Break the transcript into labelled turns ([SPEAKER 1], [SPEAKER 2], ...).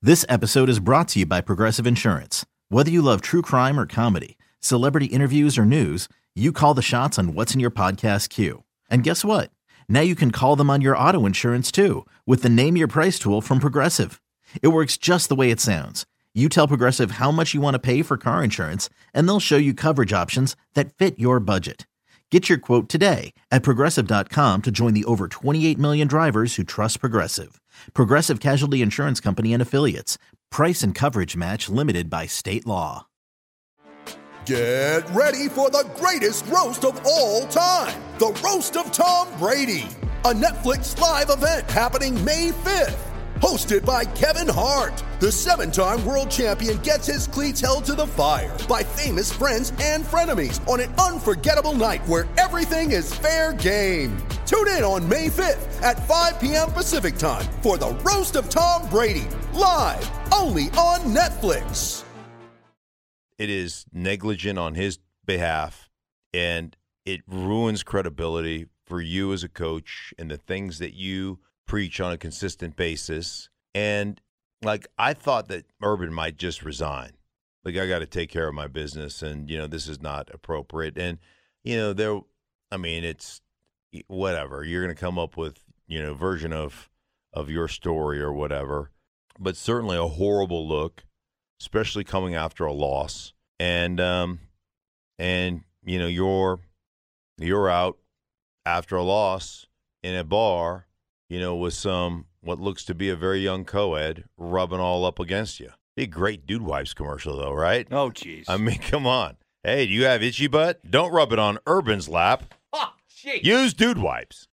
[SPEAKER 1] This episode is brought to you by Progressive Insurance. Whether you love true crime or comedy, celebrity interviews or news, you call the shots on what's in your podcast queue. And guess what? Now you can call them on your auto insurance too with the Name Your Price tool from Progressive. It works just the way it sounds. You tell Progressive how much you want to pay for car insurance, and they'll show you coverage options that fit your budget. Get your quote today at Progressive.com to join the over 28 million drivers who trust Progressive. Progressive Casualty Insurance Company and Affiliates. Price and coverage match limited by state law.
[SPEAKER 2] Get ready for the greatest roast of all time. The Roast of Tom Brady. A Netflix live event happening May 5th. Hosted by Kevin Hart. The 7-time world champion gets his cleats held to the fire by famous friends and frenemies on an unforgettable night where everything is fair game. Tune in on May 5th at 5 p.m. Pacific time for the Roast of Tom Brady. Live only on Netflix.
[SPEAKER 3] It is negligent on his behalf, and it ruins credibility for you as a coach and the things that you preach on a consistent basis. And like, I thought that Urban might just resign. Like, I got to take care of my business, and this is not appropriate. And it's whatever, you're going to come up with version of your story or whatever, but certainly a horrible look, especially coming after a loss. And you're out after a loss in a bar, with some what looks to be a very young co-ed rubbing all up against you. Be a great Dude Wipes commercial, though, right?
[SPEAKER 4] Oh, jeez.
[SPEAKER 3] I mean, come on. Hey, do you have itchy butt? Don't rub it on Urban's lap.
[SPEAKER 4] Oh, jeez.
[SPEAKER 3] Use Dude Wipes.